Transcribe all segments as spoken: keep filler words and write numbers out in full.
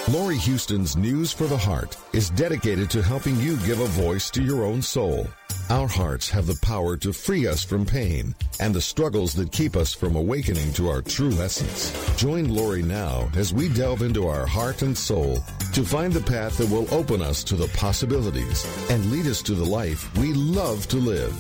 Laurie Houston's News for the Heart is dedicated to helping you give a voice to your own soul. Our hearts have the power to free us from pain and the struggles that keep us from awakening to our true essence. Join Laurie now as we delve into our heart and soul to find the path that will open us to the possibilities and lead us to the life we love to live.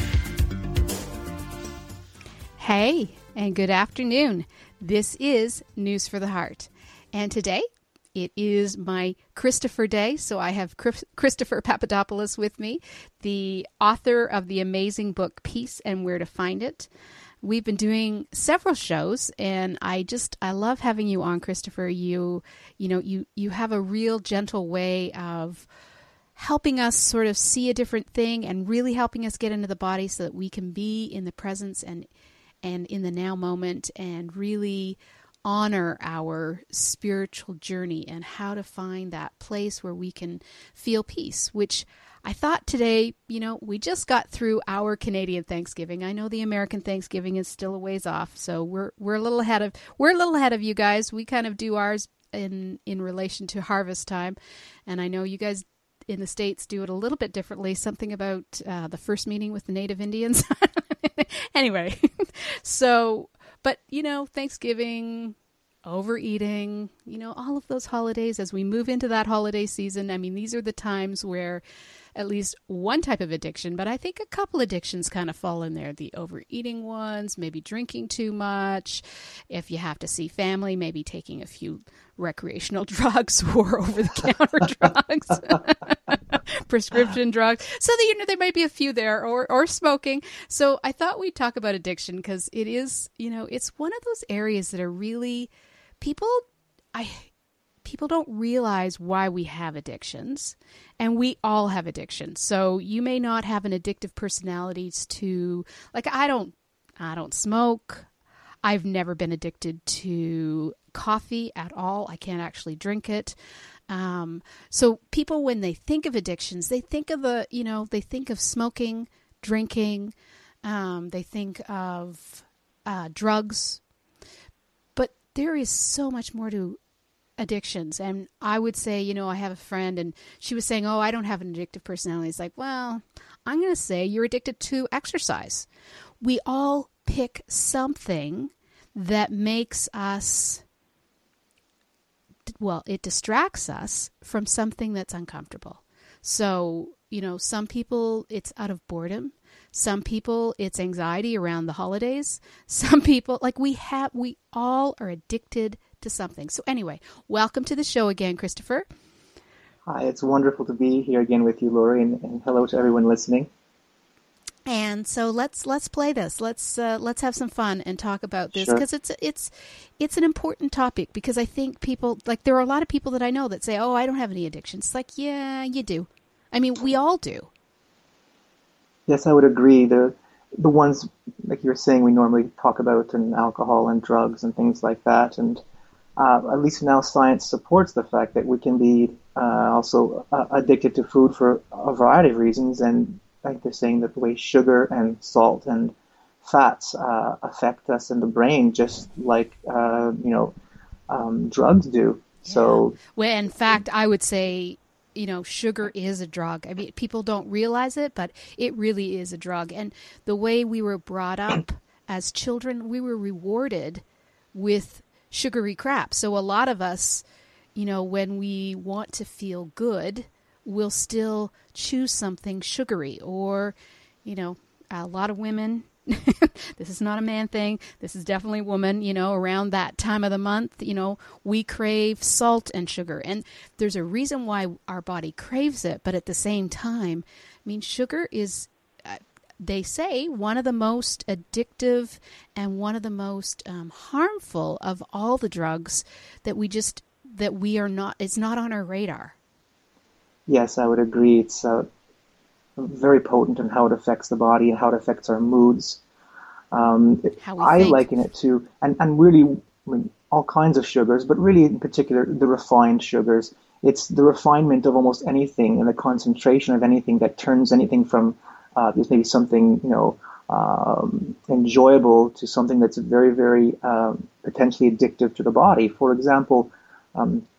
Hey, and good afternoon. This is News for the Heart. And today, it is my Christopher Day, so I have Chris- Christopher Papadopoulos with me, the author of the amazing book, Peace and Where to Find It. We've been doing several shows, and I just, I love having you on, Christopher. You, you know, you, you have a real gentle way of helping us sort of see a different thing and really helping us get into the body so that we can be in the presence and, and in the now moment and really honor our spiritual journey and how to find that place where we can feel peace, which I thought today, you know, we just got through our Canadian Thanksgiving. I know the American Thanksgiving is still a ways off, so we're we're a little ahead of we're a little ahead of you guys. We kind of do ours in in relation to harvest time, and I know you guys in the States do it a little bit differently. Something about uh, the first meeting with the Native Indians. Anyway, so. But, you know, Thanksgiving, overeating, you know, all of those holidays, as we move into that holiday season, I mean, these are the times where at least one type of addiction, but I think a couple addictions kind of fall in there. The overeating ones, maybe drinking too much. If you have to see family, maybe taking a few recreational drugs or over-the-counter drugs. Prescription drugs. So that, you know, there might be a few there, or, or smoking. So I thought we'd talk about addiction because it is, you know, it's one of those areas that are really, people, I, people don't realize why we have addictions, and we all have addictions. So you may not have an addictive personality to, like, I don't, I don't smoke. I've never been addicted to coffee at all. I can't actually drink it. Um, so people, when they think of addictions, they think of a, you know, they think of smoking, drinking, um, they think of uh, drugs, but there is so much more to addictions. And I would say, you know, I have a friend and she was saying, oh, I don't have an addictive personality. It's like, well, I'm going to say you're addicted to exercise. We all pick something that makes us, well, it distracts us from something that's uncomfortable. So, you know, some people it's out of boredom. Some people it's anxiety around the holidays. Some people, like we have, we all are addicted to something. So anyway, welcome to the show again, Christopher. Hi, it's wonderful to be here again with you, Laurie, and, and hello to everyone listening. And so let's let's play this. Let's uh, let's have some fun and talk about this because sure. it's it's it's an important topic because I think people, like, there are a lot of people that I know that say, "Oh, I don't have any addictions." It's like, yeah, you do. I mean, we all do. Yes, I would agree. The the ones, like you were saying, we normally talk about in alcohol and drugs and things like that, and uh, at least now science supports the fact that we can be uh, also uh, addicted to food for a variety of reasons. And like they're saying that the way sugar and salt and fats uh, affect us in the brain, just like uh, you know um, drugs do. Yeah. So, well, in fact, I would say, you know, sugar is a drug. I mean, people don't realize it, but it really is a drug. And the way we were brought up as children, we were rewarded with sugary crap. So a lot of us, you know, when we want to feel good, we'll still choose something sugary. Or, you know, a lot of women, this is not a man thing, this is definitely woman, you know, around that time of the month, you know, we crave salt and sugar. And there's a reason why our body craves it, but at the same time, I mean, sugar is, uh, they say, one of the most addictive and one of the most um, harmful of all the drugs that we just, that we are not, it's not on our radar. Yes, I would agree. It's uh, very potent in how it affects the body and how it affects our moods. Um, I think. liken it to, and, and really, I mean, all kinds of sugars, but really in particular, the refined sugars. It's the refinement of almost anything and the concentration of anything that turns anything from, uh, there's maybe something, you know, um, enjoyable to something that's very, very um, potentially addictive to the body. For example, um,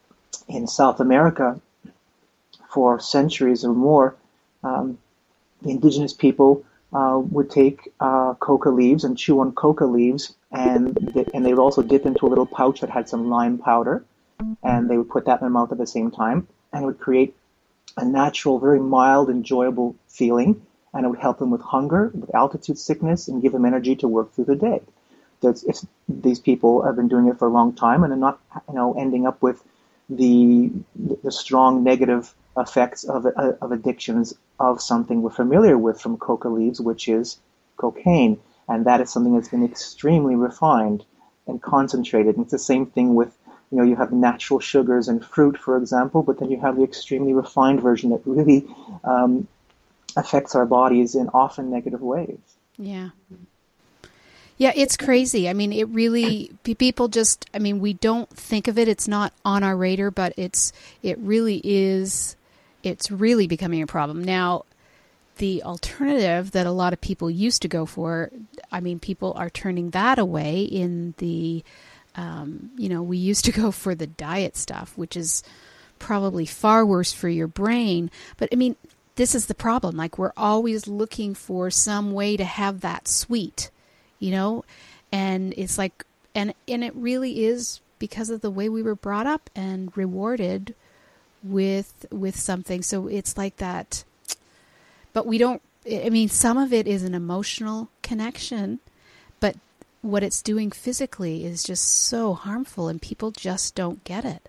in South America, for centuries or more, um, the indigenous people uh, would take uh, coca leaves and chew on coca leaves, and they, and they would also dip into a little pouch that had some lime powder, and they would put that in their mouth at the same time, and it would create a natural, very mild, enjoyable feeling, and it would help them with hunger, with altitude sickness, and give them energy to work through the day. It's, it's, these people have been doing it for a long time, and are not, you know, ending up with the the strong negative effects of of addictions of something we're familiar with from coca leaves, which is cocaine, and that is something that's been extremely refined and concentrated. And it's the same thing with, you know, you have natural sugars in fruit, for example, but then you have the extremely refined version that really um, affects our bodies in often negative ways. Yeah. Yeah, it's crazy. I mean, it really, people just, I mean, we don't think of it. It's not on our radar, but it's, it really is, it's really becoming a problem. Now, the alternative that a lot of people used to go for, I mean, people are turning that away in the, um, you know, we used to go for the diet stuff, which is probably far worse for your brain. But I mean, this is the problem. Like, we're always looking for some way to have that sweet, you know, and it's like, and, and it really is because of the way we were brought up and rewarded with, with something. So it's like that, but we don't, I mean, some of it is an emotional connection, but what it's doing physically is just so harmful, and people just don't get it.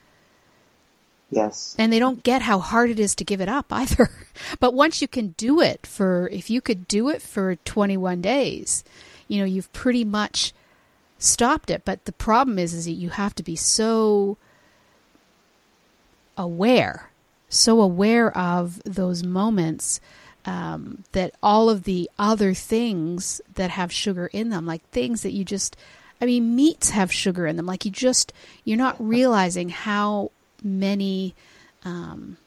Yes. And they don't get how hard it is to give it up either. But once you can do it for, if you could do it for twenty-one days, you know, you've pretty much stopped it. But the problem is, is that you have to be so aware, so aware of those moments, um, that all of the other things that have sugar in them, like things that you just, I mean, meats have sugar in them. Like you just, you're not realizing how many um,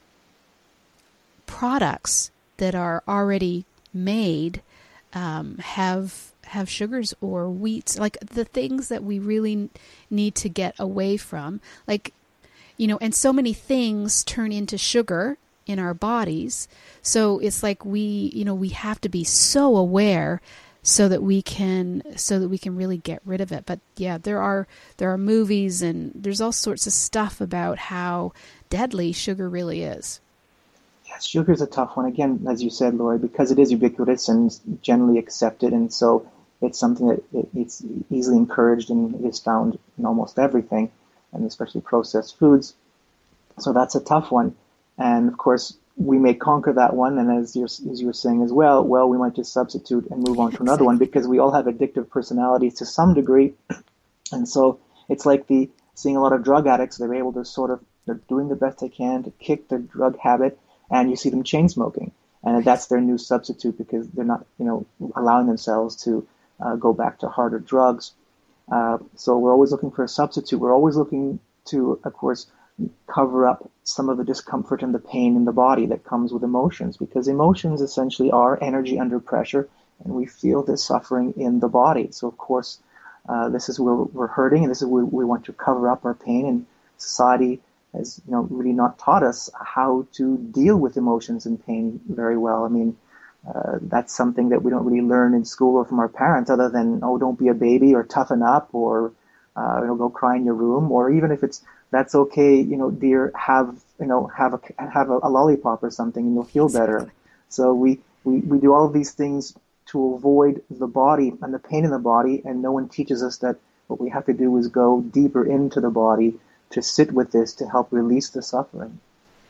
products that are already made um, have have sugars or wheats, like the things that we really need to get away from. Like, you know, and so many things turn into sugar in our bodies. So it's like we, you know, we have to be so aware so that we can, so that we can really get rid of it. But yeah, there are, there are movies and there's all sorts of stuff about how deadly sugar really is. Yes, sugar is a tough one. Again, as you said, Lori, because it is ubiquitous and generally accepted, and so it's something that it, it's easily encouraged and it is found in almost everything, and especially processed foods. So that's a tough one. And of course, we may conquer that one, and as you're, as you were saying as well, well, we might just substitute and move on to another one, because we all have addictive personalities to some degree. And so it's like the seeing a lot of drug addicts, they're able to sort of, they're doing the best they can to kick their drug habit, and you see them chain smoking. And that's their new substitute, because they're not, you know, allowing themselves to uh, go back to harder drugs. Uh, so we're always looking for a substitute. We're always looking to, of course, cover up some of the discomfort and the pain in the body that comes with emotions, because emotions essentially are energy under pressure, and we feel this suffering in the body. So, of course, uh, this is where we're hurting, and this is where we want to cover up our pain, and society has, you know, really not taught us how to deal with emotions and pain very well. I mean, uh, that's something that we don't really learn in school or from our parents, other than, oh, don't be a baby, or toughen up, or uh, you know, go cry in your room, or even if it's, that's okay, you know, dear, have, you know, have a, have a, a lollipop or something and you'll feel better. So we, we, we do all of these things to avoid the body and the pain in the body, and no one teaches us that what we have to do is go deeper into the body to sit with this, to help release the suffering.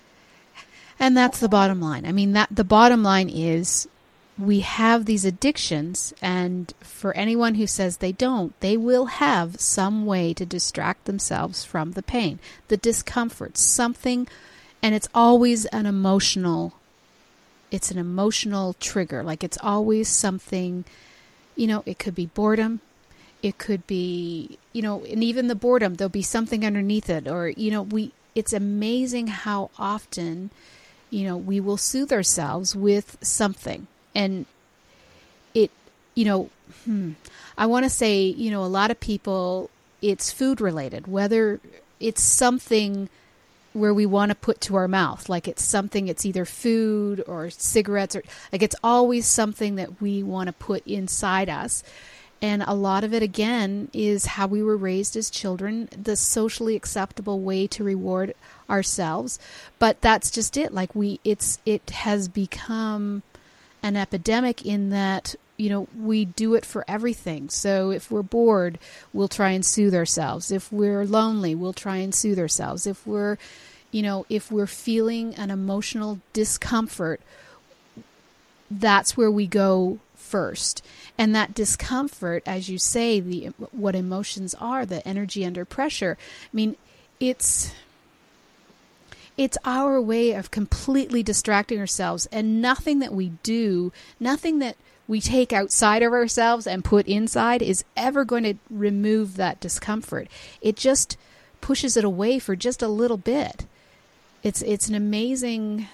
And that's the bottom line. I mean, that the bottom line is we have these addictions, and for anyone who says they don't, they will have some way to distract themselves from the pain, the discomfort, something, and it's always an emotional, it's an emotional trigger. Like it's always something, you know, it could be boredom, it could be, you know, and even the boredom, there'll be something underneath it, or, you know, we, it's amazing how often, you know, we will soothe ourselves with something. And it, you know, hmm, I want to say, you know, a lot of people, it's food related, whether it's something where we want to put to our mouth. Like it's something, it's either food or cigarettes, or like it's always something that we want to put inside us. And a lot of it, again, is how we were raised as children, the socially acceptable way to reward ourselves. But that's just it. Like we, it's, it has become an epidemic in that, you know, we do it for everything. So if we're bored, we'll try and soothe ourselves. If we're lonely, we'll try and soothe ourselves. If we're, you know, if we're feeling an emotional discomfort, that's where we go first. And that discomfort, as you say, the what emotions are, the energy under pressure. I mean, it's it's our way of completely distracting ourselves, and nothing that we do, nothing that we take outside of ourselves and put inside is ever going to remove that discomfort. It just pushes it away for just a little bit. It's it's an amazing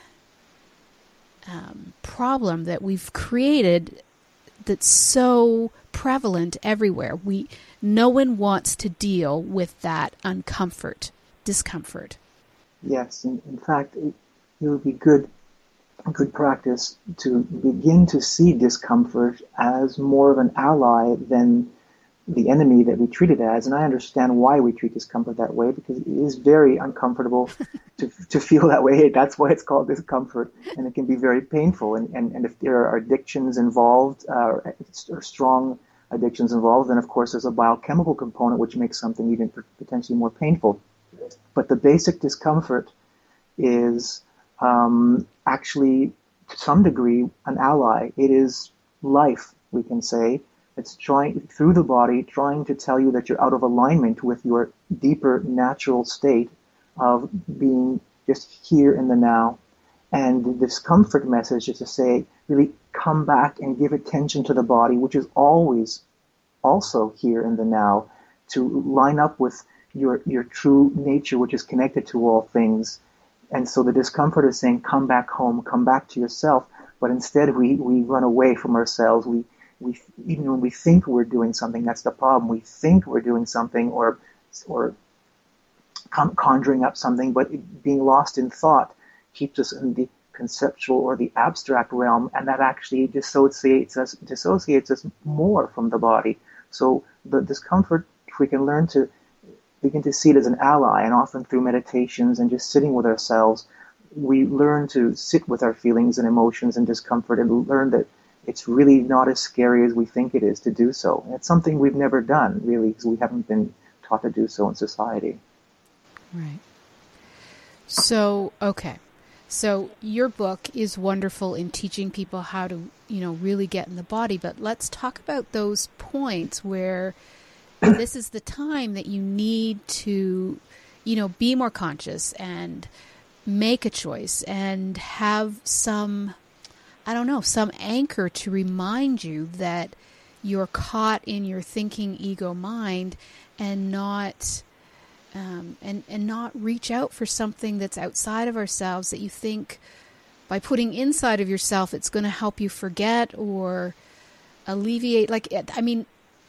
um, problem that we've created that's so prevalent everywhere. We no one wants to deal with that uncomfort, discomfort. Yes, in, in fact, it, it would be good, good practice to begin to see discomfort as more of an ally than the enemy that we treat it as. And I understand why we treat discomfort that way, because it is very uncomfortable to to feel that way. That's why it's called discomfort, and it can be very painful. And, and, and if there are addictions involved, uh, or strong addictions involved, then of course there's a biochemical component which makes something even potentially more painful. But the basic discomfort is um, actually, to some degree, an ally. It is life, we can say. It's trying, through the body, trying to tell you that you're out of alignment with your deeper natural state of being just here in the now. And the discomfort message is to say, really come back and give attention to the body, which is always also here in the now, to line up with your your true nature, which is connected to all things. And so the discomfort is saying, come back home, come back to yourself. But instead we, we run away from ourselves. We We, even when we think we're doing something, that's the problem. We think we're doing something or or conjuring up something, but being lost in thought keeps us in the conceptual or the abstract realm, and that actually dissociates us, dissociates us more from the body. So the discomfort, if we can learn to begin to see it as an ally, and often through meditations and just sitting with ourselves, we learn to sit with our feelings and emotions and discomfort and learn that it's really not as scary as we think it is to do so. And it's something we've never done, really, because we haven't been taught to do so in society. Right. So, okay. So your book is wonderful in teaching people how to, you know, really get in the body. But let's talk about those points where this is the time that you need to, you know, be more conscious and make a choice and have some, I don't know, some anchor to remind you that you're caught in your thinking ego mind and not um, and, and not reach out for something that's outside of ourselves that you think by putting inside of yourself it's going to help you forget or alleviate. Like, I mean,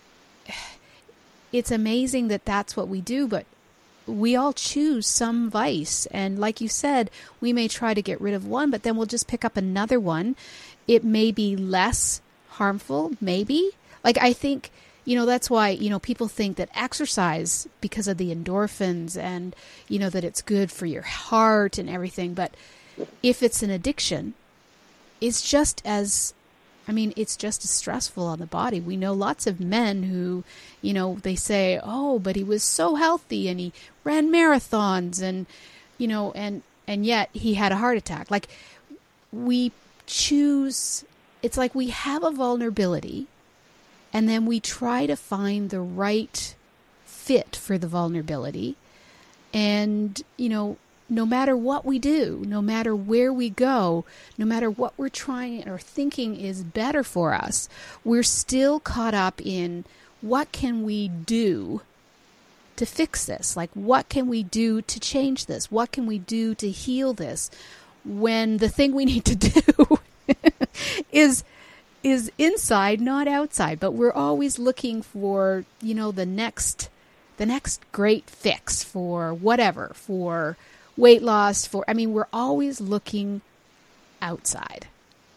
it's amazing that that's what we do, but we all choose some vice. And like you said, we may try to get rid of one, but then we'll just pick up another one. It may be less harmful, maybe. Like, I think, you know, that's why, you know, people think that exercise, because of the endorphins and, you know, that it's good for your heart and everything. But if it's an addiction, it's just as, I mean, it's just as stressful on the body. We know lots of men who, you know, they say, oh, but he was so healthy and he ran marathons and, you know, and, and yet he had a heart attack. Like, we choose, it's like we have a vulnerability and then we try to find the right fit for the vulnerability. And, you know, no matter what we do, no matter where we go, no matter what we're trying or thinking is better for us, we're still caught up in what can we do to fix this? Like, what can we do to change this? What can we do to heal this? When the thing we need to do is is inside, not outside. But we're always looking for, you know, the next the next great fix for whatever, for weight loss, for, I mean, we're always looking outside.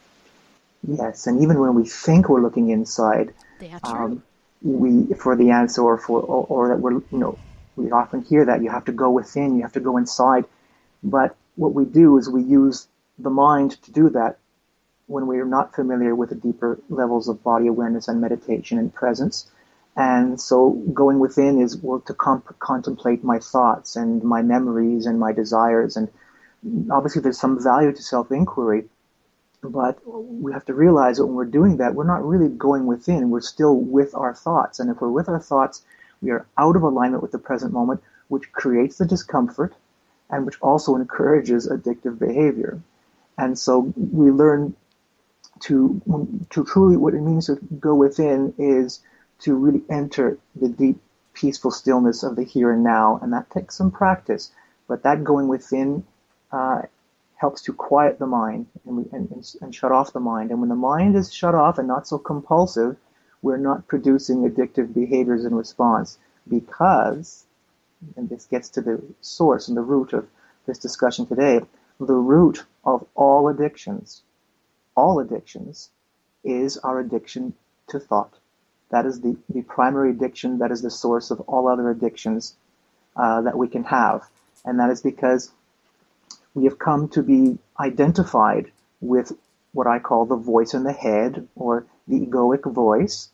Yes, and even when we think we're looking inside, That's um, we for the answer, or for or, or that we're you know we often hear that you have to go within, you have to go inside, but what we do is we use the mind to do that when we are not familiar with the deeper levels of body awareness and meditation and presence. And so going within is well, to comp- contemplate my thoughts and my memories and my desires, and obviously there's some value to self-inquiry. But we have to realize that when we're doing that, we're not really going within. We're still with our thoughts. And if we're with our thoughts, we are out of alignment with the present moment, which creates the discomfort and which also encourages addictive behavior. And so we learn to, to truly, what it means to go within is to really enter the deep, peaceful stillness of the here and now. And that takes some practice. But that going within uh, helps to quiet the mind and, we, and, and, and shut off the mind. And when the mind is shut off and not so compulsive, we're not producing addictive behaviors in response, because, and this gets to the source and the root of this discussion today, the root of all addictions, all addictions, is our addiction to thought. That is the, the primary addiction. That is the source of all other addictions uh, that we can have. And that is because we have come to be identified with what I call the voice in the head, or the egoic voice.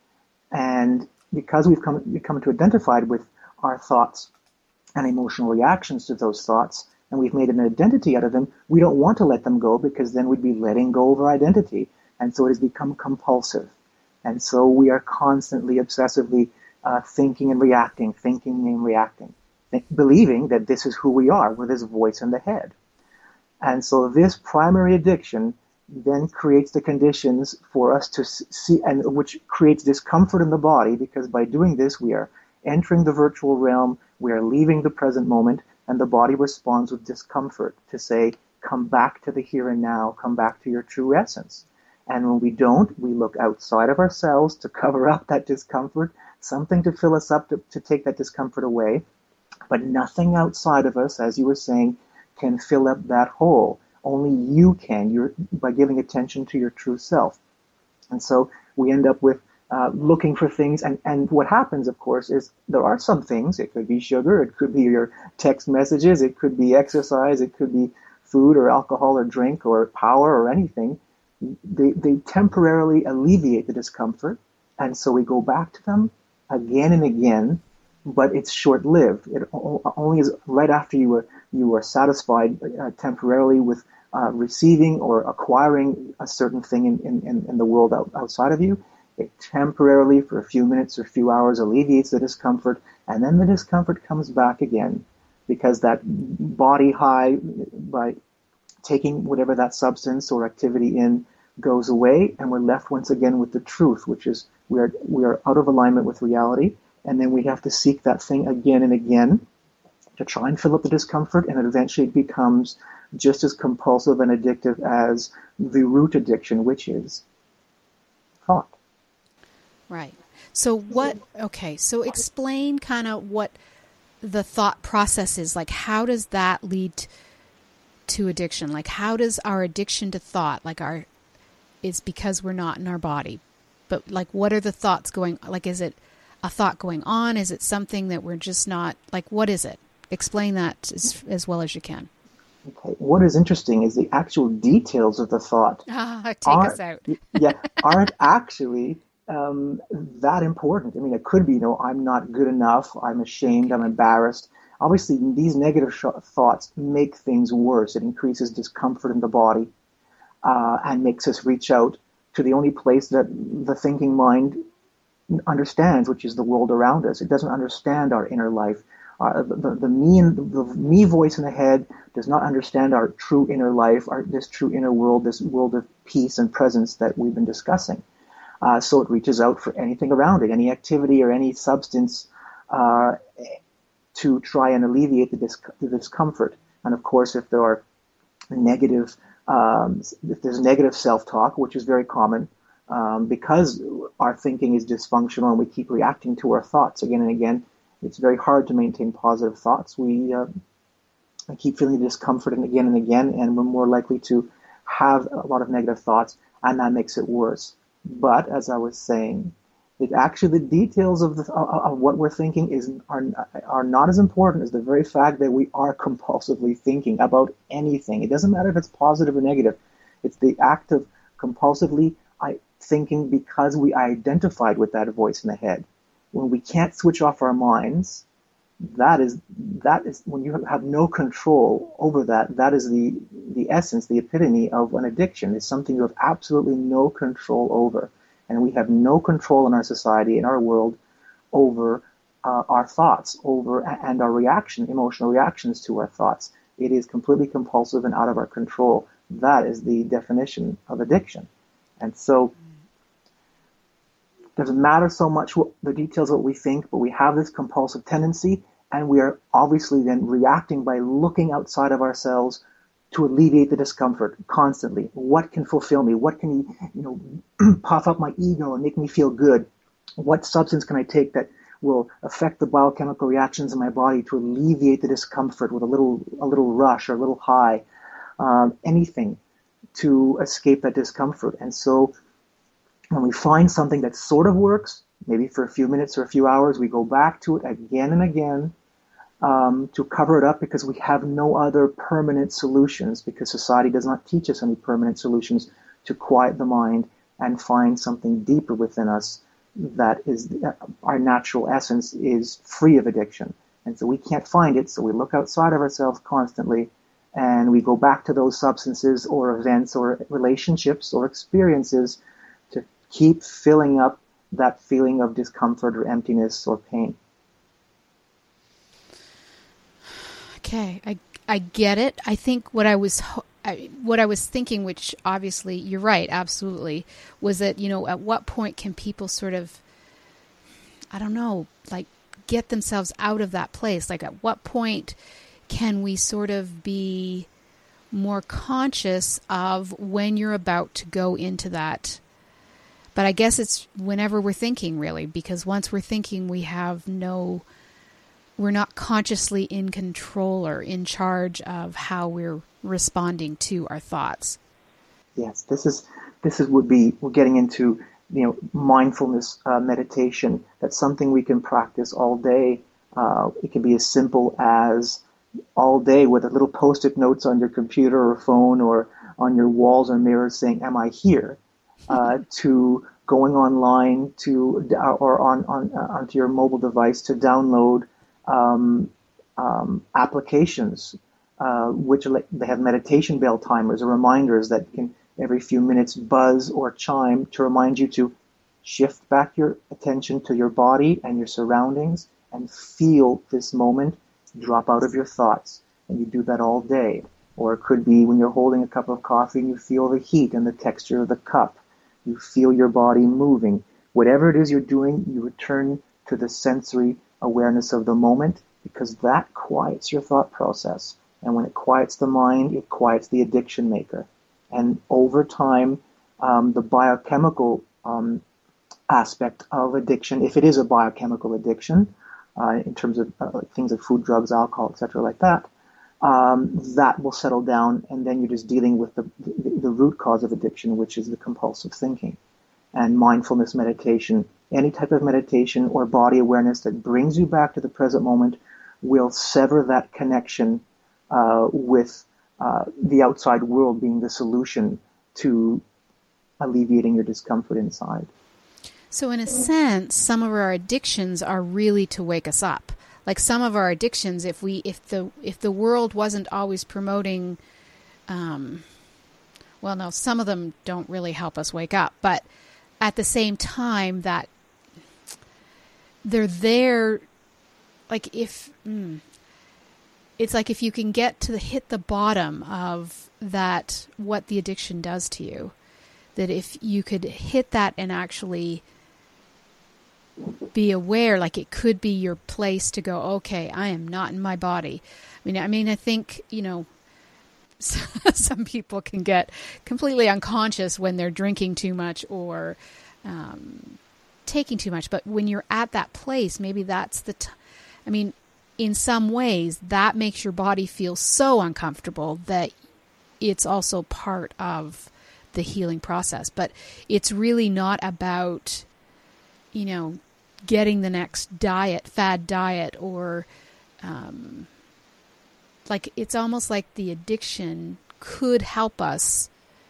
And because we've come, become to identify with our thoughts and emotional reactions to those thoughts, and we've made an identity out of them, we don't want to let them go, because then we'd be letting go of our identity. And so it has become compulsive. And so we are constantly, obsessively uh, thinking and reacting, thinking and reacting, th- believing that this is who we are, with this voice in the head. And so this primary addiction then creates the conditions for us to see, and which creates discomfort in the body, because by doing this, we are entering the virtual realm, we are leaving the present moment, and the body responds with discomfort to say, come back to the here and now, come back to your true essence. And when we don't, we look outside of ourselves to cover up that discomfort, something to fill us up to, to take that discomfort away. But nothing outside of us, as you were saying, can fill up that hole. Only you can, you're, by giving attention to your true self. And so we end up with uh, looking for things. And, and what happens, of course, is there are some things. It could be sugar, it could be your text messages, it could be exercise, it could be food or alcohol or drink or power or anything. They, they temporarily alleviate the discomfort, and so we go back to them again and again, but it's short-lived. It only is right after you are you are satisfied uh, temporarily with uh, receiving or acquiring a certain thing in, in, in the world out, outside of you. It temporarily, for a few minutes or a few hours, alleviates the discomfort, and then the discomfort comes back again, because that body high by taking whatever that substance or activity in goes away, and we're left once again with the truth, which is we are we are out of alignment with reality, and then we have to seek that thing again and again to try and fill up the discomfort, and eventually it becomes just as compulsive and addictive as the root addiction, which is thought. Right. So what, okay, so explain kind of what the thought process is. Like, how does that lead to to addiction? Like, how does our addiction to thought, like our, it's because we're not in our body, but like, what are the thoughts going, like, is it a thought going on? Is it something that we're just not, like, what is it? Explain that as, as well as you can. Okay. What is interesting is the actual details of the thought. Ah, take aren't, us out. yeah, aren't actually um, that important. I mean, it could be, you know, I'm not good enough, I'm ashamed, I'm embarrassed. Obviously, these negative sh- thoughts make things worse. It increases discomfort in the body uh, and makes us reach out to the only place that the thinking mind understands, which is the world around us. It doesn't understand our inner life. Uh, the, the, the me in, the me voice in the head does not understand our true inner life, our, this true inner world, this world of peace and presence that we've been discussing. Uh, so it reaches out for anything around it, any activity or any substance, uh, to try and alleviate the, dis- the discomfort. And of course, if there are negative, um, if there's negative self-talk, which is very common, um, because our thinking is dysfunctional and we keep reacting to our thoughts again and again, it's very hard to maintain positive thoughts. We uh, and keep feeling the discomfort and again and again, and we're more likely to have a lot of negative thoughts, and that makes it worse. But as I was saying, it actually the details of, the, of what we're thinking is are, are not as important as the very fact that we are compulsively thinking about anything. It doesn't matter if it's positive or negative. It's the act of compulsively thinking because we identified with that voice in the head. When we can't switch off our minds, that is that is when you have no control over that. That is the the essence, the epitome of an addiction. It's something you have absolutely no control over, and we have no control in our society, in our world, over uh, our thoughts, over and our reaction, emotional reactions to our thoughts. It is completely compulsive and out of our control. That is the definition of addiction, and so. It doesn't matter so much what the details of what we think, but we have this compulsive tendency, and we are obviously then reacting by looking outside of ourselves to alleviate the discomfort constantly. What can fulfill me? What can, you know, puff up my ego and make me feel good? What substance can I take that will affect the biochemical reactions in my body to alleviate the discomfort with a little, a little rush or a little high? Um, anything to escape that discomfort. And so when we find something that sort of works, maybe for a few minutes or a few hours, we go back to it again and again um, to cover it up because we have no other permanent solutions, because society does not teach us any permanent solutions to quiet the mind and find something deeper within us that is uh, our natural essence is free of addiction. And so we can't find it, so we look outside of ourselves constantly and we go back to those substances or events or relationships or experiences keep filling up that feeling of discomfort or emptiness or pain. Okay, I I get it. I think what I was I, what I was thinking, which obviously you're right, absolutely, was that, you know, at what point can people sort of, I don't know, like get themselves out of that place? Like at what point can we sort of be more conscious of when you're about to go into that? But I guess it's whenever we're thinking, really, because once we're thinking, we have no, we're not consciously in control or in charge of how we're responding to our thoughts. Yes, this is this is would be we're getting into, you know, mindfulness uh, meditation. That's something we can practice all day. Uh, it can be as simple as all day with a little post-it notes on your computer or phone or on your walls or mirrors saying, "Am I here?" Uh, to going online to or on, on uh, onto your mobile device to download um, um, applications uh, which are like, they have meditation bell timers or reminders that can every few minutes buzz or chime to remind you to shift back your attention to your body and your surroundings and feel this moment, drop out of your thoughts. And you do that all day. Or it could be when you're holding a cup of coffee and you feel the heat and the texture of the cup. You feel your body moving. Whatever it is you're doing, you return to the sensory awareness of the moment, because that quiets your thought process. And when it quiets the mind, it quiets the addiction maker. And over time, um, the biochemical um, aspect of addiction, if it is a biochemical addiction, uh, in terms of uh, things like food, drugs, alcohol, et cetera, like that, Um, that will settle down, and then you're just dealing with the, the, the root cause of addiction, which is the compulsive thinking. And mindfulness meditation, any type of meditation or body awareness that brings you back to the present moment will sever that connection uh, with uh, the outside world being the solution to alleviating your discomfort inside. So in a sense, some of our addictions are really to wake us up. Like some of our addictions, if we, if the, if the world wasn't always promoting, um, well, no, some of them don't really help us wake up, but at the same time that they're there, like if, mm, it's like if you can get to the, hit the bottom of that, what the addiction does to you, that if you could hit that and actually be aware, like it could be your place to go, okay, I am not in my body. I mean, I mean, I think, you know, some people can get completely unconscious when they're drinking too much or um, taking too much. But when you're at that place, maybe that's the, t- I mean, in some ways, that makes your body feel so uncomfortable that it's also part of the healing process. But it's really not about, you know, getting the next diet, fad diet, or um, like it's almost like the addiction could help us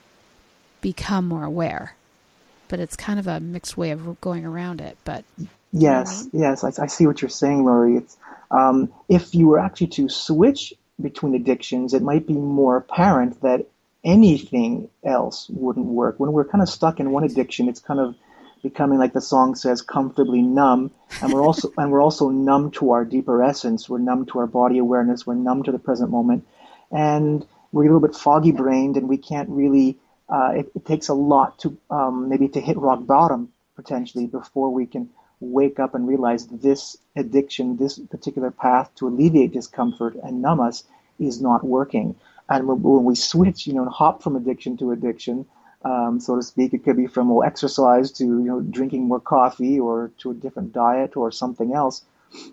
become more aware. But it's kind of a mixed way of going around it. But yes, you know? yes, I, I see what you're saying, Laurie. It's um, if you were actually to switch between addictions, it might be more apparent that anything else wouldn't work. When we're kind of stuck in one addiction, it's kind of becoming, like the song says, comfortably numb, and we're also and we're also numb to our deeper essence. We're numb to our body awareness. We're numb to the present moment, and we're a little bit foggy brained, and we can't really. Uh, it, it takes a lot to um, maybe to hit rock bottom potentially before we can wake up and realize this addiction, this particular path to alleviate discomfort and numb us is not working. And when, when we switch, you know, and hop from addiction to addiction, um, so to speak, it could be from well, exercise to, you know, drinking more coffee or to a different diet or something else.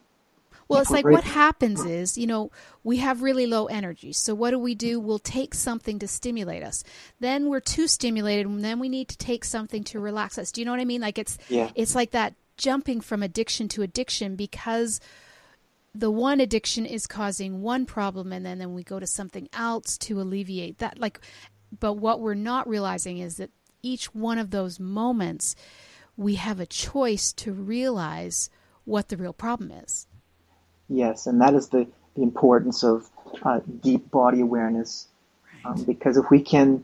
Well, it's like what happens is, you know, we have really low energy. So what do we do? We'll take something to stimulate us. Then we're too stimulated, and then we need to take something to relax us. Do you know what I mean? Like it's yeah. it's like that jumping from addiction to addiction, because the one addiction is causing one problem, and then, then we go to something else to alleviate that. Like, but what we're not realizing is that each one of those moments, we have a choice to realize what the real problem is. Yes, and that is the, the importance of uh, deep body awareness. Right. Um, because if we can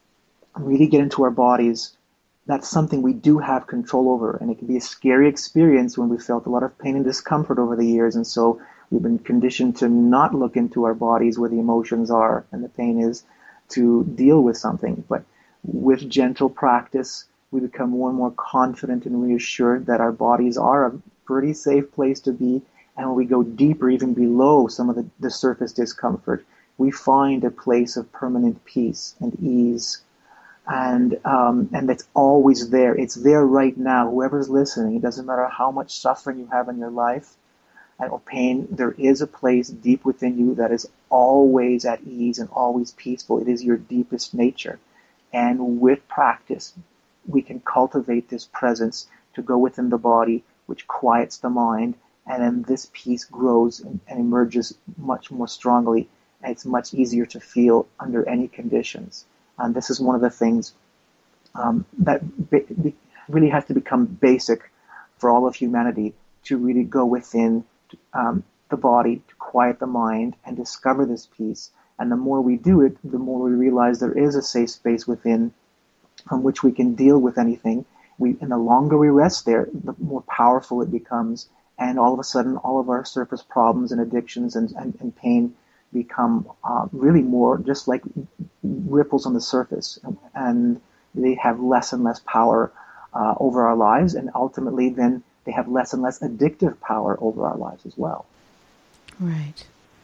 really get into our bodies, that's something we do have control over. And it can be a scary experience when we felt a lot of pain and discomfort over the years. And so we've been conditioned to not look into our bodies where the emotions are and the pain is, to deal with something. But with gentle practice, we become more and more confident and reassured that our bodies are a pretty safe place to be. And when we go deeper, even below some of the, the surface discomfort, we find a place of permanent peace and ease. And um, and it's always there. It's there right now. Whoever's listening, it doesn't matter how much suffering you have in your life or pain, there is a place deep within you that is always at ease and always peaceful. It is your deepest nature. And with practice, we can cultivate this presence to go within the body, which quiets the mind. And then this peace grows and, and emerges much more strongly, and it's much easier to feel under any conditions. And this is one of the things um, that be, really has to become basic for all of humanity, to really go within um, the body, to quiet the mind, and discover this peace. And the more we do it, the more we realize there is a safe space within from which we can deal with anything. We, and the longer we rest there, the more powerful it becomes. And all of a sudden, all of our surface problems and addictions and, and, and pain become uh, really more just like ripples on the surface. And they have less and less power uh, over our lives. And ultimately, then they have less and less addictive power over our lives as well. Right.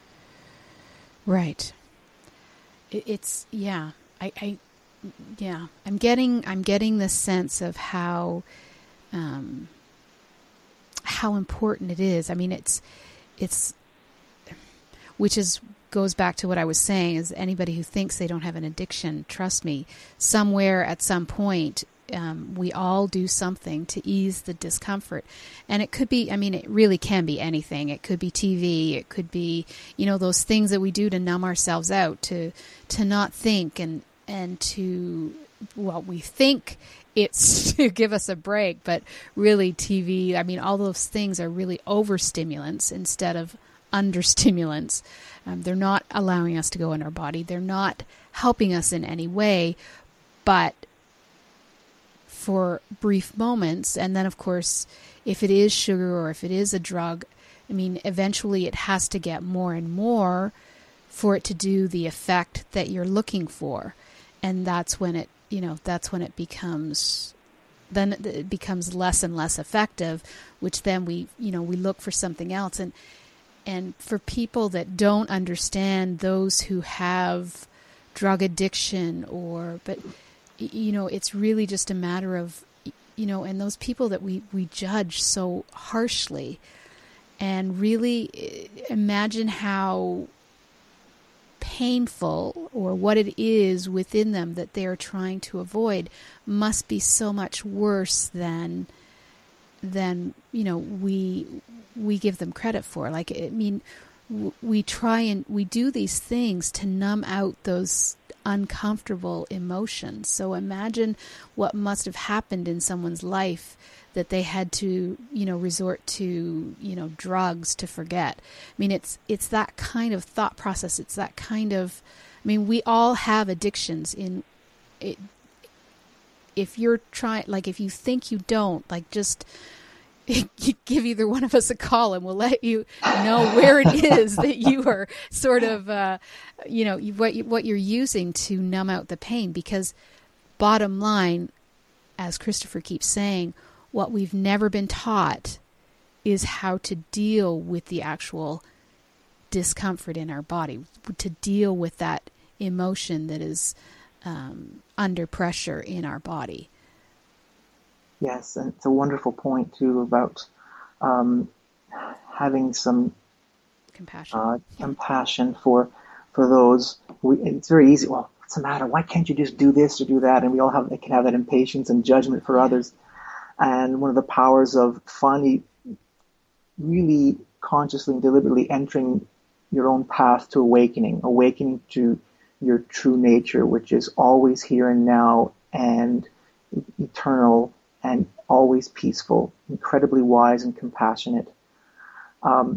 Right. It, it's, yeah. I, I, yeah. I'm getting, I'm getting this sense of how, um, how important it is. I mean, it's, it's, which is, goes back to what I was saying, is anybody who thinks they don't have an addiction, trust me, somewhere at some point, um, we all do something to ease the discomfort. And it could be, I mean, it really can be anything. It could be T V. It could be, you know, those things that we do to numb ourselves out, to, to not think and, and to, well, we think it's to give us a break, but really T V, I mean, all those things are really overstimulants instead of understimulants. Um, they're not allowing us to go in our body. They're not helping us in any way, but for brief moments. And then, of course, if it is sugar or if it is a drug, I mean, eventually it has to get more and more for it to do the effect that you're looking for. And that's when it, you know, that's when it becomes, then it becomes less and less effective, which then we, you know, we look for something else. And, and for people that don't understand, those who have drug addiction or, but, you know, it's really just a matter of, you know, and those people that we, we judge so harshly, and really imagine how painful or what it is within them that they're trying to avoid must be so much worse than than you know we we give them credit for. Like, I mean, we try and we do these things to numb out those uncomfortable emotions. So imagine what must have happened in someone's life that they had to, you know, resort to, you know, drugs to forget. I mean, it's it's that kind of thought process. It's that kind of, I mean, we all have addictions. In it, if you're trying, like, if you think you don't, like, just give either one of us a call and we'll let you know where it is that you are sort of, uh, you know, what you, what you're using to numb out the pain. Because bottom line, as Christopher keeps saying, what we've never been taught is how to deal with the actual discomfort in our body, to deal with that emotion that is um, under pressure in our body. Yes, and it's a wonderful point too about um, having some compassion, uh, compassion for for those. Who, it's very easy. Well, what's the matter? Why can't you just do this or do that? And we all have can have that impatience and judgment for others. And one of the powers of finally, really consciously and deliberately entering your own path to awakening, awakening to your true nature, which is always here and now and eternal and always peaceful, incredibly wise and compassionate. Um,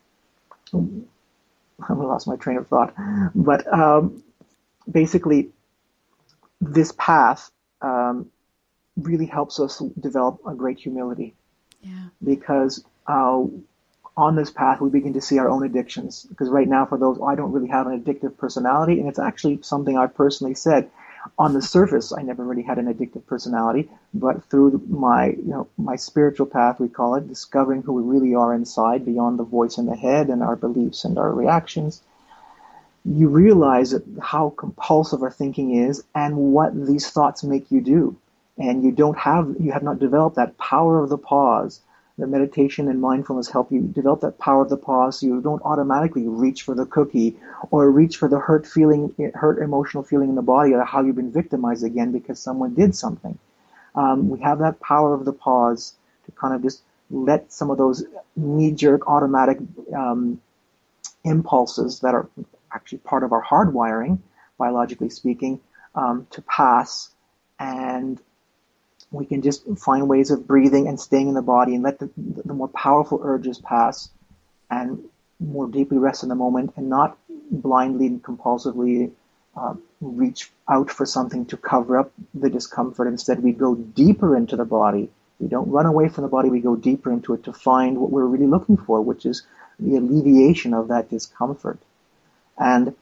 I lost my train of thought. But um, basically, this path um, really helps us develop a great humility. Yeah. Because uh, on this path, we begin to see our own addictions. Because right now, for those, I don't really have an addictive personality, and it's actually something I personally said. On the surface, I never really had an addictive personality, but through my, you know, my spiritual path, we call it, discovering who we really are inside, beyond the voice in the head and our beliefs and our reactions, you realize that how compulsive our thinking is and what these thoughts make you do. And you don't have, you have not developed that power of the pause. The meditation and mindfulness help you develop that power of the pause so you don't automatically reach for the cookie or reach for the hurt feeling, hurt emotional feeling in the body or how you've been victimized again because someone did something. Um, we have that power of the pause to kind of just let some of those knee-jerk automatic um, impulses that are actually part of our hardwiring, biologically speaking, um, to pass, and we can just find ways of breathing and staying in the body and let the, the more powerful urges pass and more deeply rest in the moment and not blindly and compulsively uh, reach out for something to cover up the discomfort. Instead, we go deeper into the body. We don't run away from the body. We go deeper into it to find what we're really looking for, which is the alleviation of that discomfort. And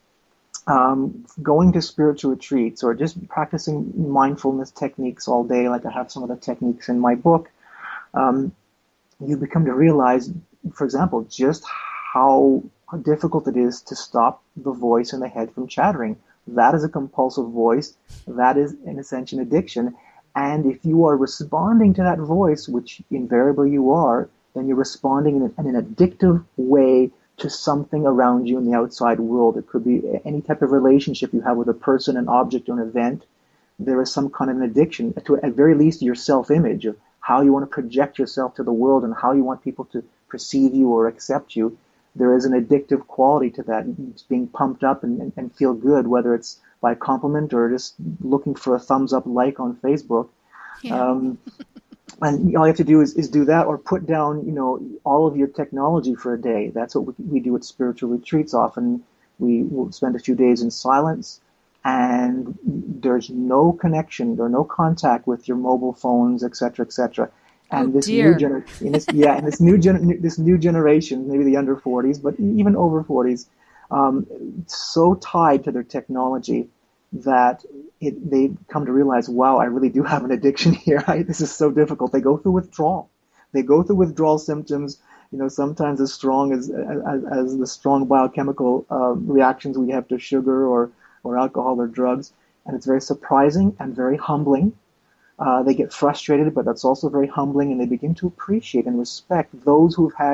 Um, going to spiritual retreats or just practicing mindfulness techniques all day, like I have some of the techniques in my book, um, you become to realize, for example, just how difficult it is to stop the voice in the head from chattering. That is a compulsive voice. That is, in a sense, an addiction. And if you are responding to that voice, which invariably you are, then you're responding in an, in an addictive way to something around you in the outside world. It could be any type of relationship you have with a person, an object, or an event. There is some kind of an addiction to, at very least, your self-image of how you want to project yourself to the world and how you want people to perceive you or accept you. There is an addictive quality to that. It's being pumped up and, and, and feel good, whether it's by compliment or just looking for a thumbs up like on Facebook. Yeah. Um, And all you have to do is, is do that or put down, you know, all of your technology for a day. That's what we, we do at spiritual retreats. Often we will spend a few days in silence and there's no connection or no contact with your mobile phones, et cetera, et cetera. And oh, this dear. new generation, yeah, and this new gen- this new generation, maybe the under forties, but even over forties, um, so tied to their technology that it, they come to realize, wow, I really do have an addiction here. I, this is so difficult. They go through withdrawal. They go through withdrawal symptoms, you know, sometimes as strong as as, as the strong biochemical uh, reactions we have to sugar or, or alcohol or drugs. And it's very surprising and very humbling. Uh, they get frustrated, but that's also very humbling, and they begin to appreciate and respect those who've had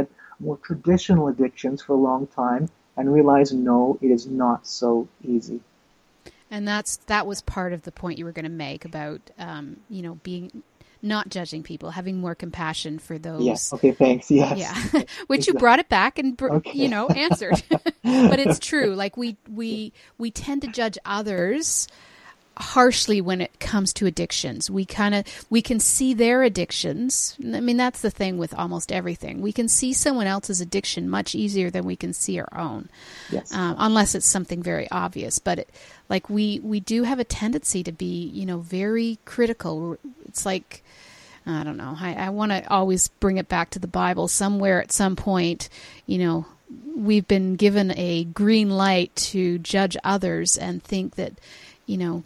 more traditional addictions for a long time and realize, no, it is not so easy. And that's that was part of the point you were going to make about, um, you know, being not judging people, having more compassion for those. Yes. Okay. Thanks. Yes. Yeah. Which you brought it back and br- okay. you know answered. But it's true. Like we we we tend to judge others harshly when it comes to addictions. We kind of we can see their addictions. I mean, that's the thing with almost everything. We can see someone else's addiction much easier than we can see our own. Yes. Um, unless it's something very obvious. But it, like we we do have a tendency to be, you know, very critical. It's like, I don't know. I, I want to always bring it back to the Bible. Somewhere at some point, you know, we've been given a green light to judge others and think that, you know,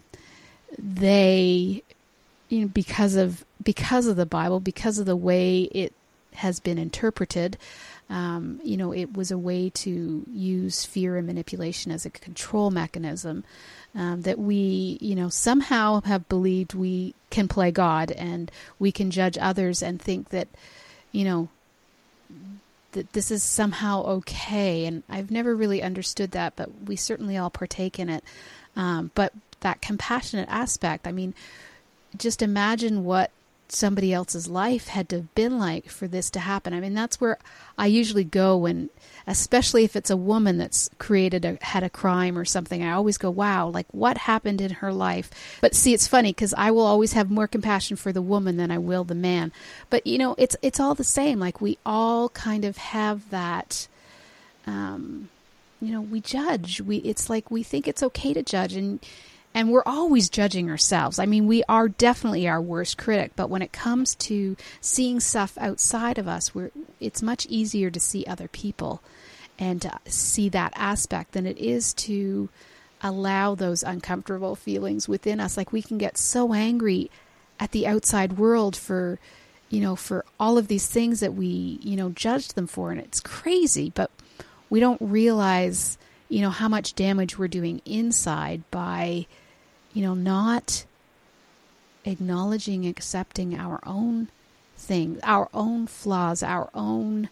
they, you know, because of because of the Bible, because of the way it has been interpreted, um, you know, it was a way to use fear and manipulation as a control mechanism. Um, that we, you know, somehow have believed we can play God and we can judge others and think that, you know, that this is somehow okay. And I've never really understood that, but we certainly all partake in it. Um, but that compassionate aspect, I mean, just imagine what somebody else's life had to have been like for this to happen. I mean, that's where I usually go when, especially if it's a woman that's created a, had a crime or something, I always go, wow, like what happened in her life? But see, it's funny because I will always have more compassion for the woman than I will the man. But, you know, it's, it's all the same. Like we all kind of have that, um, you know, we judge. We, it's like we think it's okay to judge, and And we're always judging ourselves. I mean, we are definitely our worst critic. But when it comes to seeing stuff outside of us, we're, it's much easier to see other people and to see that aspect than it is to allow those uncomfortable feelings within us. Like we can get so angry at the outside world for, you know, for all of these things that we, you know, judged them for. And it's crazy, but we don't realize, you know, how much damage we're doing inside by, you know, not acknowledging, accepting our own things, our own flaws, our own,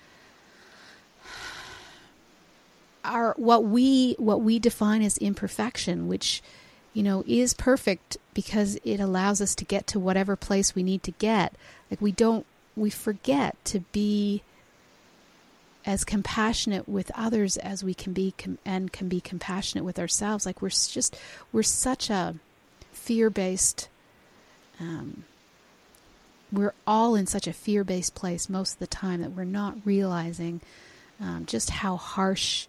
our, what we, what we define as imperfection, which, you know, is perfect because it allows us to get to whatever place we need to get. Like we don't, we forget to be as compassionate with others as we can be, com- and can be compassionate with ourselves. Like we're just, we're such a fear-based, um, we're all in such a fear-based place most of the time that we're not realizing um, just how harsh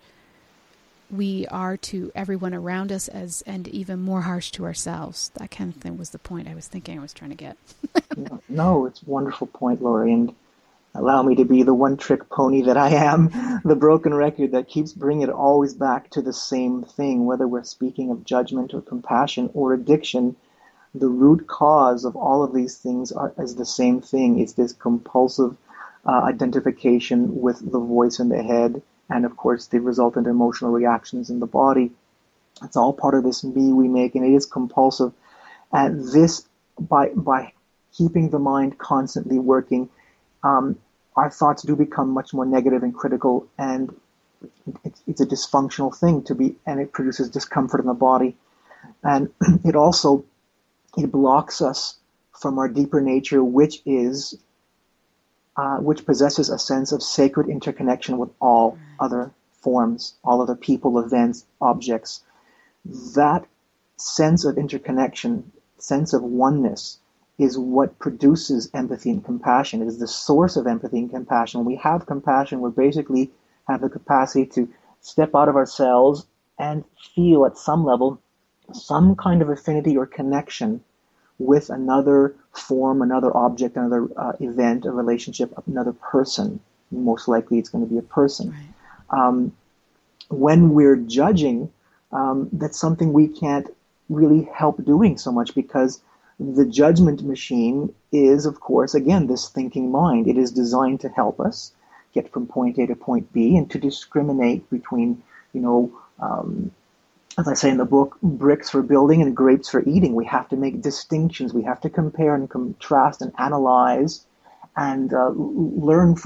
we are to everyone around us, as and even more harsh to ourselves. That kind of thing was the point I was thinking I was trying to get. No, it's a wonderful point, Lori, and allow me to be the one-trick pony that I am, the broken record that keeps bringing it always back to the same thing, whether we're speaking of judgment or compassion or addiction. The root cause of all of these things are, is the same thing. It's this compulsive uh, identification with the voice in the head, and of course the resultant emotional reactions in the body. It's all part of this me we make, and it is compulsive. And this, by by keeping the mind constantly working, um, our thoughts do become much more negative and critical, and it's, it's a dysfunctional thing to be, and it produces discomfort in the body. And it also, it blocks us from our deeper nature, which is, uh, which possesses a sense of sacred interconnection with all other forms, all other people, events, objects. That sense of interconnection, sense of oneness, is what produces empathy and compassion. It is the source of empathy and compassion. When we have compassion, we basically have the capacity to step out of ourselves and feel at some level some kind of affinity or connection with another form, another object, another uh, event, a relationship, another person. Most likely it's going to be a person. Right. Um, when we're judging, um, that's something we can't really help doing so much, because the judgment machine is, of course, again, this thinking mind. It is designed to help us get from point A to point B and to discriminate between, you know, um, as I say in the book, bricks for building and grapes for eating. We have to make distinctions. We have to compare and contrast and analyze and uh, learn from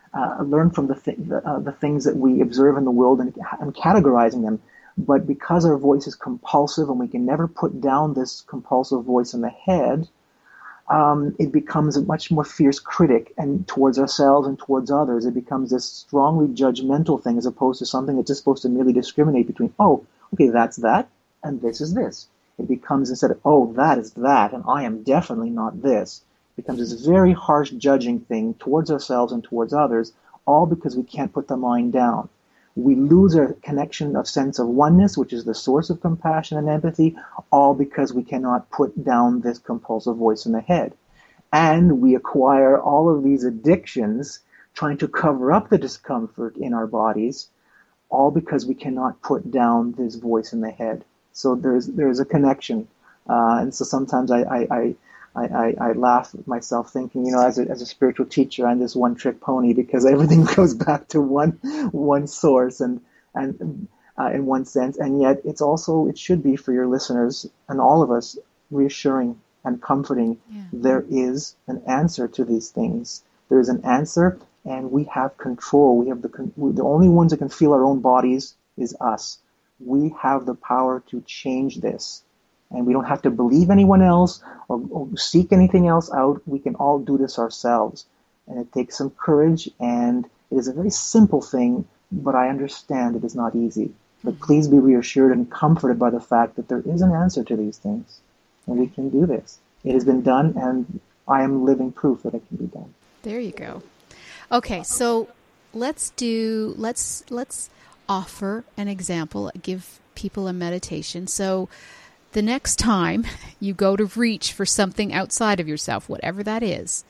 uh, learn from the, th- the, uh, the things that we observe in the world and, and categorizing them. But because our voice is compulsive and we can never put down this compulsive voice in the head, um, it becomes a much more fierce critic and towards ourselves and towards others. It becomes this strongly judgmental thing as opposed to something that's just supposed to merely discriminate between, oh, okay, that's that, and this is this. It becomes, instead of, oh, that is that, and I am definitely not this, it becomes this very harsh judging thing towards ourselves and towards others, all because we can't put the mind down. We lose our connection of sense of oneness, which is the source of compassion and empathy, all because we cannot put down this compulsive voice in the head. And we acquire all of these addictions trying to cover up the discomfort in our bodies, all because we cannot put down this voice in the head. So there's there's a connection. Uh, and so sometimes I, I, I I, I, I laugh at myself thinking, you know, as a, as a spiritual teacher, I'm this one-trick pony because everything goes back to one one source and and uh, in one sense, and yet it's also, it should be for your listeners and all of us reassuring and comforting. Yeah. There is an answer to these things. There is an answer, and we have control. We have the the only ones that can feel our own bodies is us. We have the power to change this. And we don't have to believe anyone else or, or seek anything else out. We can all do this ourselves. And it takes some courage, and it is a very simple thing, but I understand it is not easy. But please be reassured and comforted by the fact that there is an answer to these things, and we can do this. It has been done, and I am living proof that it can be done. There you go. Okay, so let's do, let's, let's offer an example, give people a meditation. So the next time you go to reach for something outside of yourself, whatever that is,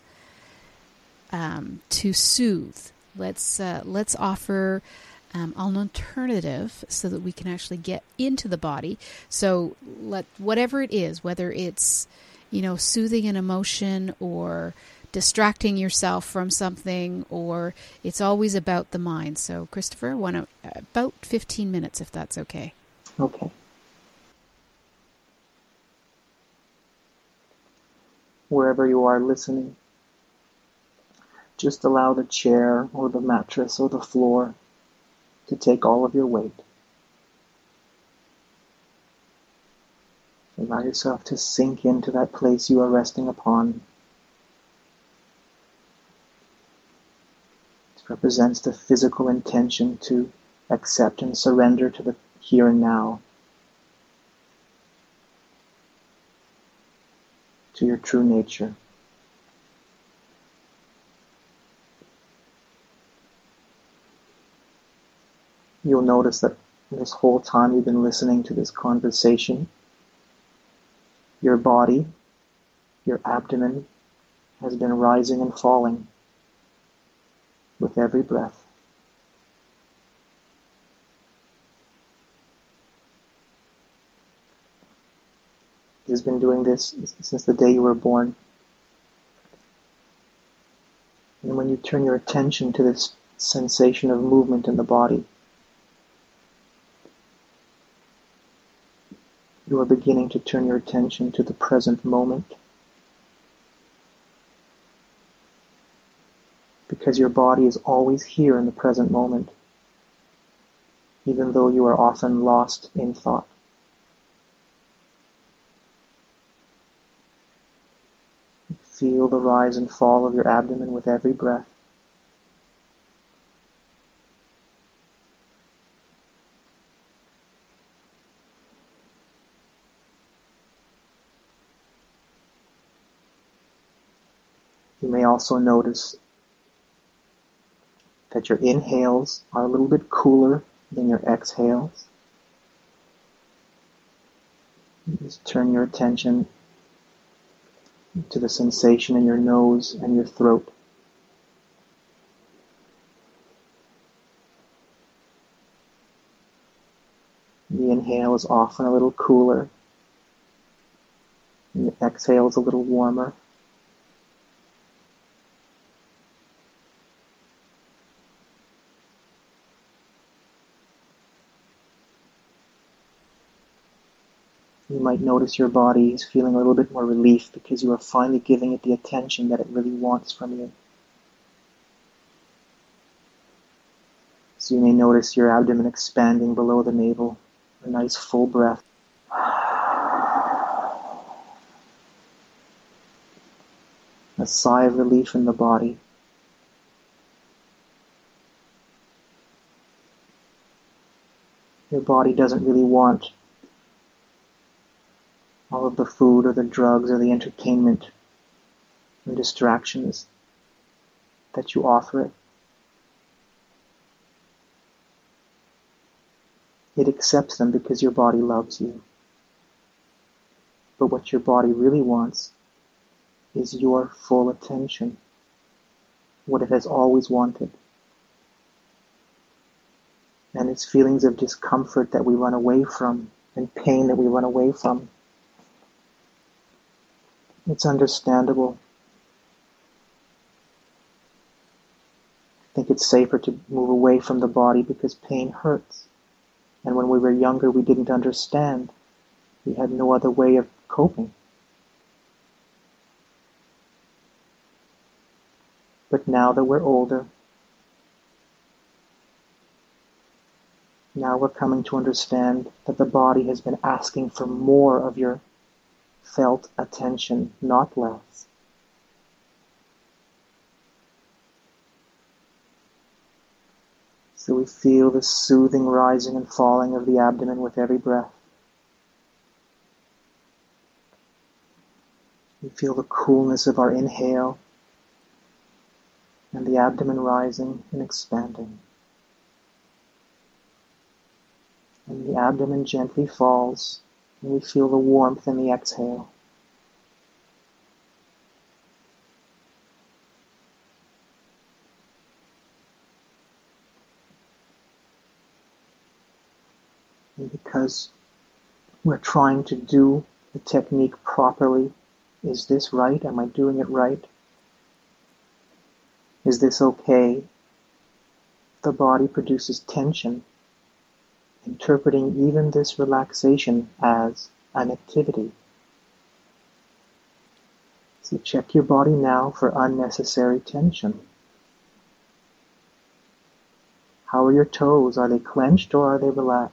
um, to soothe, let's uh, let's offer um, an alternative so that we can actually get into the body. So let whatever it is, whether it's, you know, soothing an emotion or distracting yourself from something, or it's always about the mind. So Christopher, one uh, about fifteen minutes, if that's okay. Okay. Wherever you are listening, just allow the chair or the mattress or the floor to take all of your weight. Allow yourself to sink into that place you are resting upon. This represents the physical intention to accept and surrender to the here and now, to your true nature. You'll notice that this whole time you've been listening to this conversation, your body, your abdomen, has been rising and falling with every breath. It has been doing this since the day you were born. And when you turn your attention to this sensation of movement in the body, you are beginning to turn your attention to the present moment. Because your body is always here in the present moment, even though you are often lost in thought. Feel the rise and fall of your abdomen with every breath. You may also notice that your inhales are a little bit cooler than your exhales. Just turn your attention to the sensation in your nose and your throat. The inhale is often a little cooler, and the exhale is a little warmer. You might notice your body is feeling a little bit more relief because you are finally giving it the attention that it really wants from you. So you may notice your abdomen expanding below the navel. A nice full breath. A sigh of relief in the body. Your body doesn't really want all of the food or the drugs or the entertainment and distractions that you offer it. It accepts them because your body loves you. But what your body really wants is your full attention, what it has always wanted. And it's feelings of discomfort that we run away from, and pain that we run away from. It's understandable. I think it's safer to move away from the body because pain hurts. And when we were younger, we didn't understand. We had no other way of coping. But now that we're older, now we're coming to understand that the body has been asking for more of your felt attention, not less. So we feel the soothing rising and falling of the abdomen with every breath. We feel the coolness of our inhale and the abdomen rising and expanding. And the abdomen gently falls, and we feel the warmth in the exhale. And because we're trying to do the technique properly, is this right? Am I doing it right? Is this okay? The body produces tension, interpreting even this relaxation as an activity. So check your body now for unnecessary tension. How are your toes? Are they clenched or are they relaxed?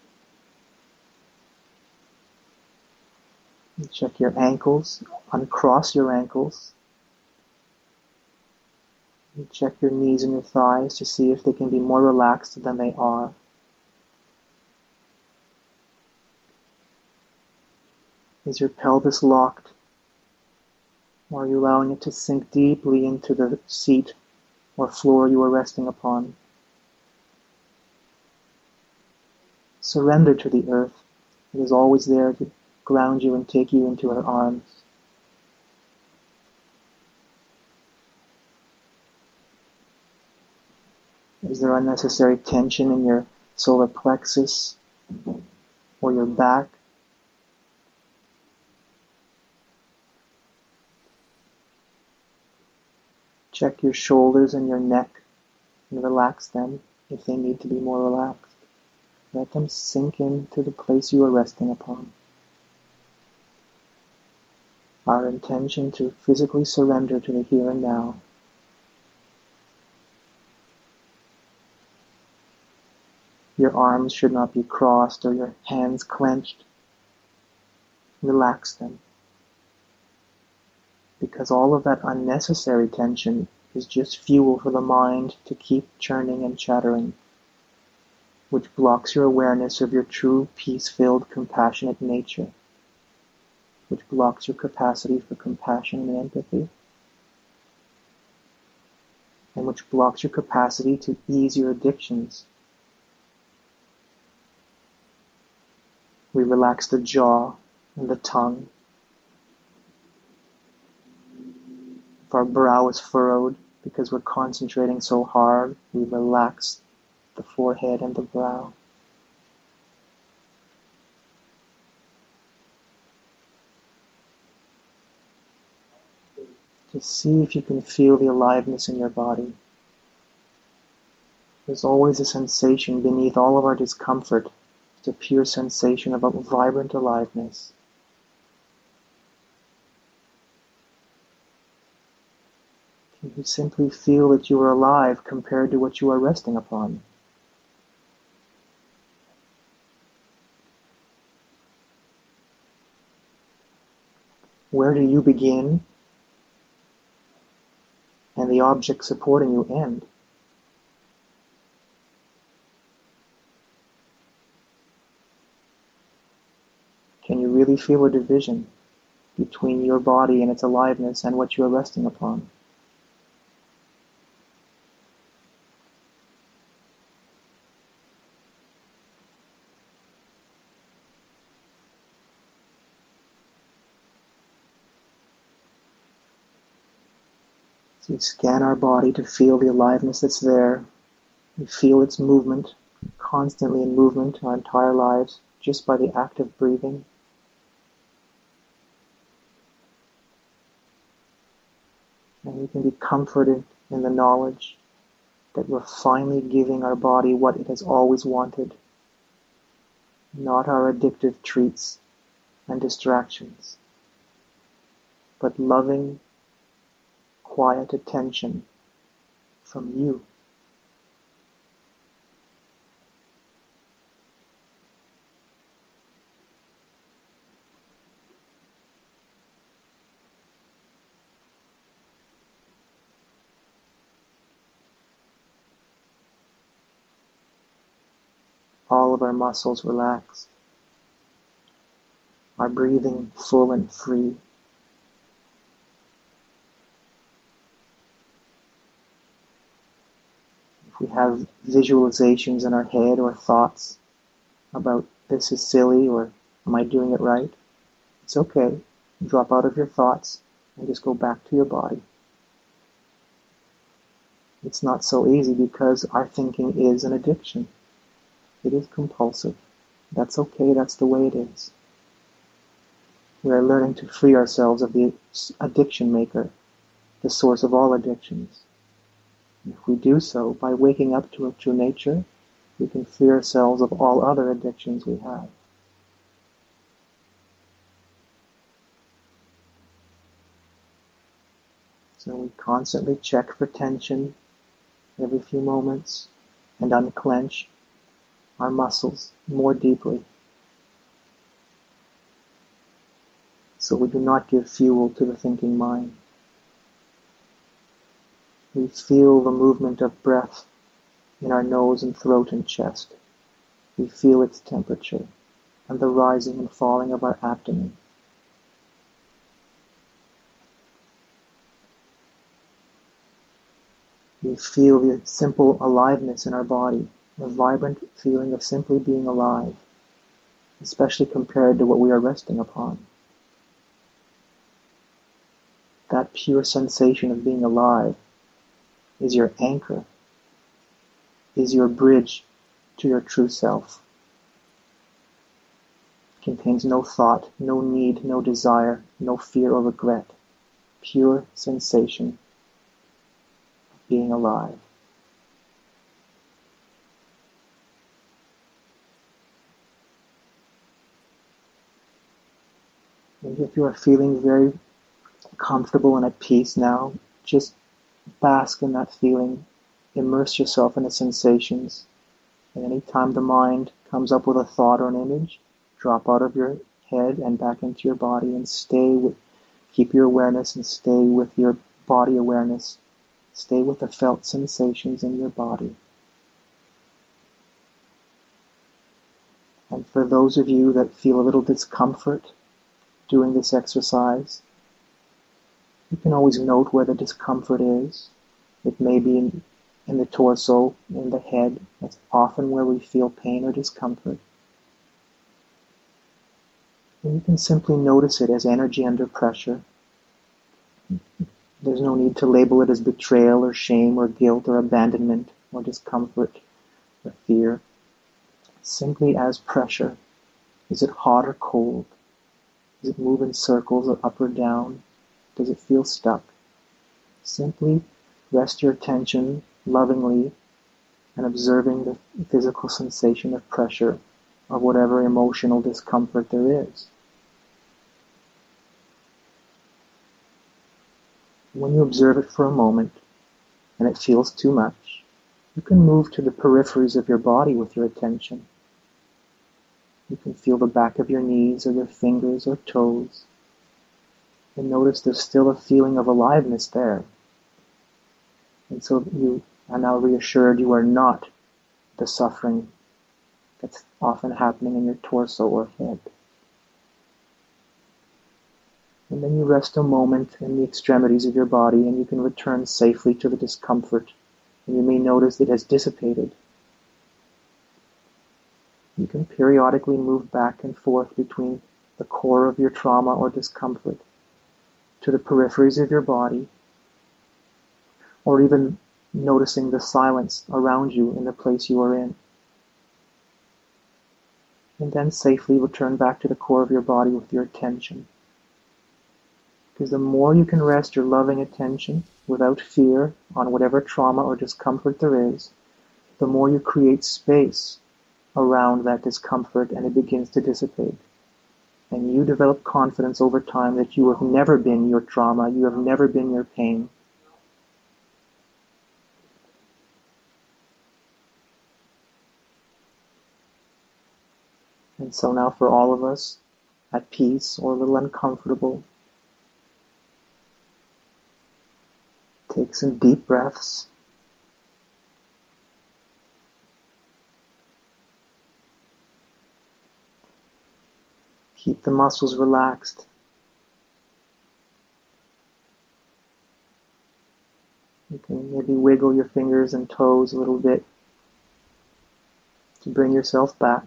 You check your ankles, uncross your ankles. You check your knees and your thighs to see if they can be more relaxed than they are. Is your pelvis locked? Or are you allowing it to sink deeply into the seat or floor you are resting upon? Surrender to the earth. It is always there to ground you and take you into her arms. Is there unnecessary tension in your solar plexus or your back? Check your shoulders and your neck and relax them if they need to be more relaxed. Let them sink into the place you are resting upon. Our intention to physically surrender to the here and now. Your arms should not be crossed or your hands clenched. Relax them. Because all of that unnecessary tension is just fuel for the mind to keep churning and chattering, which blocks your awareness of your true, peace-filled, compassionate nature, which blocks your capacity for compassion and empathy, and which blocks your capacity to ease your addictions. We relax the jaw and the tongue. If our brow is furrowed because we're concentrating so hard, we relax the forehead and the brow. Just see if you can feel the aliveness in your body. There's always a sensation beneath all of our discomfort. It's a pure sensation of a vibrant aliveness. Can you simply feel that you are alive compared to what you are resting upon? Where do you begin and the object supporting you end? Can you really feel a division between your body and its aliveness and what you are resting upon? So we scan our body to feel the aliveness that's there. We feel its movement, constantly in movement our entire lives, just by the act of breathing. And we can be comforted in the knowledge that we're finally giving our body what it has always wanted, not our addictive treats and distractions, but loving, quiet attention from you. All of our muscles relaxed, our breathing full and free. If we have visualizations in our head or thoughts about this is silly or am I doing it right, it's okay. Drop out of your thoughts and just go back to your body. It's not so easy because our thinking is an addiction. It is compulsive. That's okay, that's the way it is. We are learning to free ourselves of the addiction maker, the source of all addictions. And if we do so, by waking up to a true nature, we can free ourselves of all other addictions we have. So we constantly check for tension every few moments and unclench our muscles more deeply, so we do not give fuel to the thinking mind. We feel the movement of breath in our nose and throat and chest. We feel its temperature and the rising and falling of our abdomen. We feel the simple aliveness in our body, a vibrant feeling of simply being alive, especially compared to what we are resting upon. That pure sensation of being alive is your anchor, is your bridge to your true self. It contains no thought, no need, no desire, no fear or regret. Pure sensation of being alive. And if you are feeling very comfortable and at peace now, just bask in that feeling. Immerse yourself in the sensations. And any time the mind comes up with a thought or an image, drop out of your head and back into your body and stay with, keep your awareness and stay with your body awareness. Stay with the felt sensations in your body. And for those of you that feel a little discomfort doing this exercise, you can always note where the discomfort is. It may be in, in the torso, in the head. That's often where we feel pain or discomfort. And you can simply notice it as energy under pressure. There's no need to label it as betrayal or shame or guilt or abandonment or discomfort or fear. Simply as pressure. Is it hot or cold? Does it move in circles or up or down? Does it feel stuck? Simply rest your attention lovingly and observing the physical sensation of pressure of whatever emotional discomfort there is. When you observe it for a moment and it feels too much, you can move to the peripheries of your body with your attention. You can feel the back of your knees or your fingers or toes. And notice there's still a feeling of aliveness there. And so you are now reassured you are not the suffering that's often happening in your torso or head. And then you rest a moment in the extremities of your body, and you can return safely to the discomfort. And you may notice it has dissipated. You can periodically move back and forth between the core of your trauma or discomfort to the peripheries of your body, or even noticing the silence around you in the place you are in. And then safely return back to the core of your body with your attention. Because the more you can rest your loving attention without fear on whatever trauma or discomfort there is, the more you create space around that discomfort and it begins to dissipate. And you develop confidence over time that you have never been your trauma, you have never been your pain. And so now for all of us, at peace or a little uncomfortable, take some deep breaths. Keep the muscles relaxed. You can maybe wiggle your fingers and toes a little bit to bring yourself back.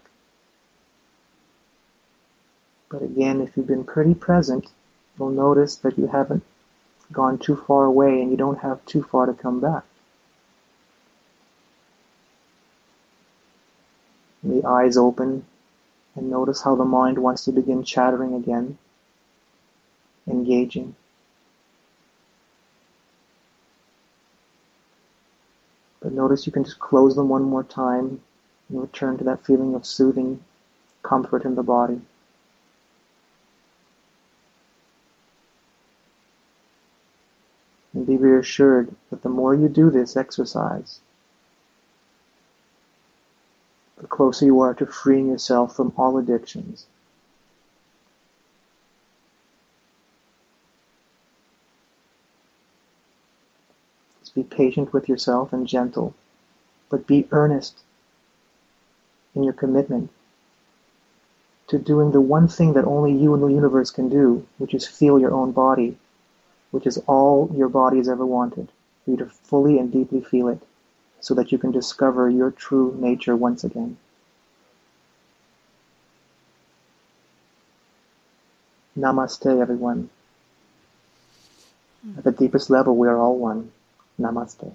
But again, if you've been pretty present, you'll notice that you haven't gone too far away and you don't have too far to come back. The eyes open and notice how the mind wants to begin chattering again, engaging. But notice you can just close them one more time and return to that feeling of soothing comfort in the body. And be reassured that the more you do this exercise, the closer you are to freeing yourself from all addictions. Just be patient with yourself and gentle, but be earnest in your commitment to doing the one thing that only you and the universe can do, which is feel your own body, which is all your body has ever wanted, for you to fully and deeply feel it, so that you can discover your true nature once again. Namaste, everyone. At the deepest level, we are all one. Namaste.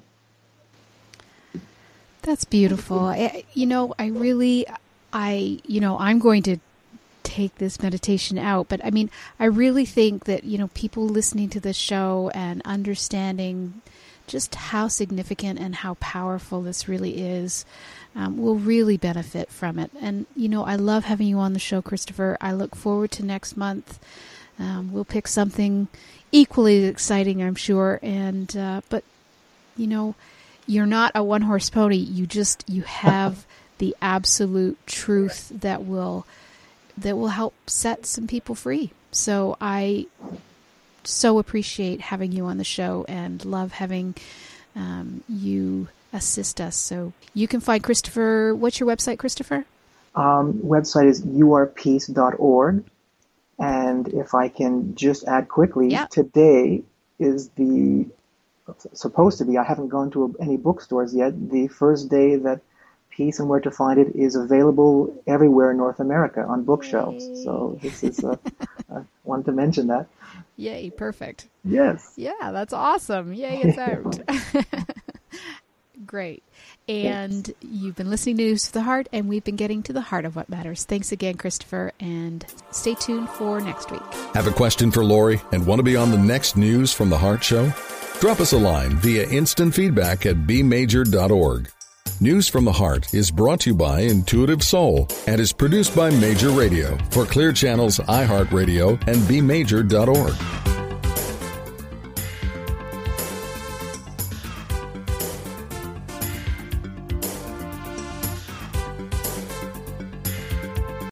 That's beautiful. I, you know, I really, I, you know, I'm going to take this meditation out, but I mean, I really think that, you know, people listening to this show and understanding just how significant and how powerful this really is um, will really benefit from it. And, you know, I love having you on the show, Christopher. I look forward to next month. Um, we'll pick something equally exciting, I'm sure. And, uh, but, you know, you're not a one-horse pony. You just, you have the absolute truth that will, that will help set some people free. So I so appreciate having you on the show and love having um, you assist us. So you can find Christopher. What's your website, Christopher? Um, website is u r peace dot org. And if I can just add quickly, yeah. Today is the, supposed to be, I haven't gone to a, any bookstores yet, the first day that Peace and Where to Find It is available everywhere in North America on bookshelves. Yay. So this is, a, I wanted to mention that. Yay, perfect. Yes. Yeah, that's awesome. Yay, it's out. Great. And yes. You've been listening to News for the Heart, and we've been getting to the heart of what matters. Thanks again, Christopher, and stay tuned for next week. Have a question for Lori and want to be on the next News from the Heart show? Drop us a line via instant feedback at b major dot org. News from the Heart is brought to you by Intuitive Soul and is produced by Major Radio for Clear Channel's iHeartRadio and b major dot org.